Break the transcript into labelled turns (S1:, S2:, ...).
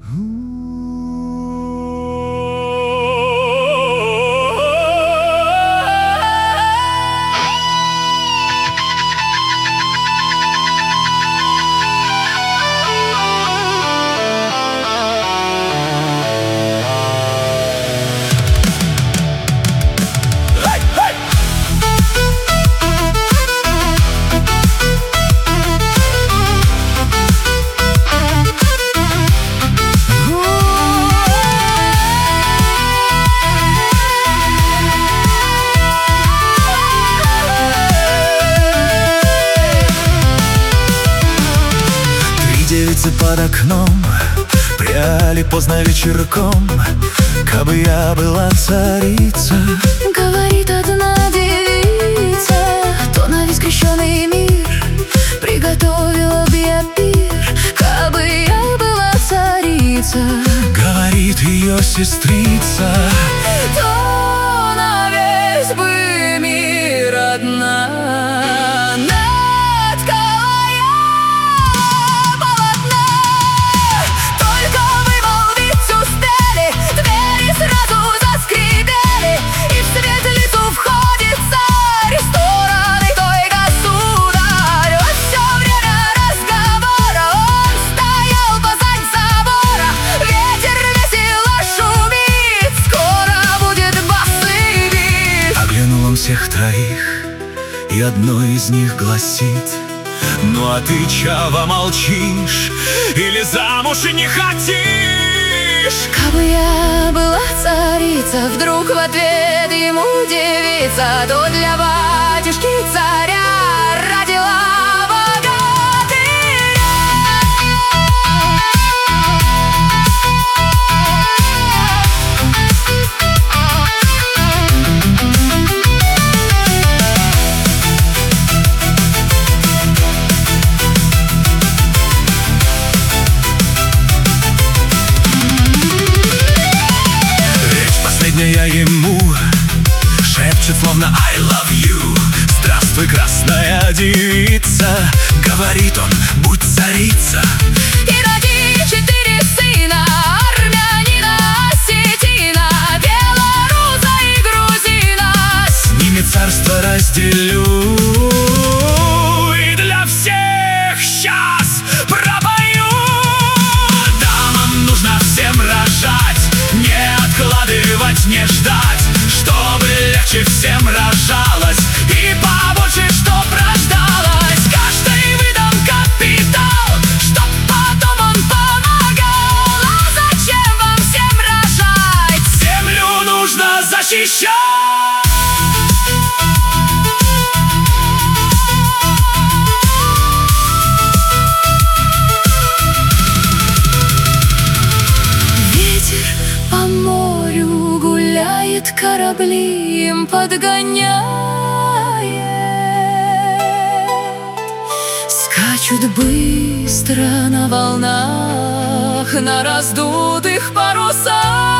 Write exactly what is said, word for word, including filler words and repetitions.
S1: Девицы под окном пряли поздно вечерком. Кабы я была царица,
S2: говорит одна девица, то на весь крещеный мир приготовила б я пир. Кабы я была царица,
S1: говорит ее сестрица,
S2: то на весь бы мир одна.
S1: всех троих, и одно из них гласит: ну а ты, чава, молчишь или замуж не хотишь?
S2: Кабы я была царица, вдруг в ответ ему девица, то для батюшки царя родила
S1: я ему шепчет словно I love you. Здравствуй, красная девица, говорит он, будь царица.
S2: И роди четыре сына, армянина, осетина, белоруса и грузина.
S1: С ними царство разделю и для всех сейчас пропою. Дамам нужно всем рожать, не откладывать, не ждать, чтобы легче всем рожалось и побольше, чтоб рождалось. Каждый выдам капитал, чтоб потом он помогал. А зачем вам всем рожать? Землю нужно защищать.
S2: Корабли им подгоняет, скачут быстро на волнах, на раздутых парусах.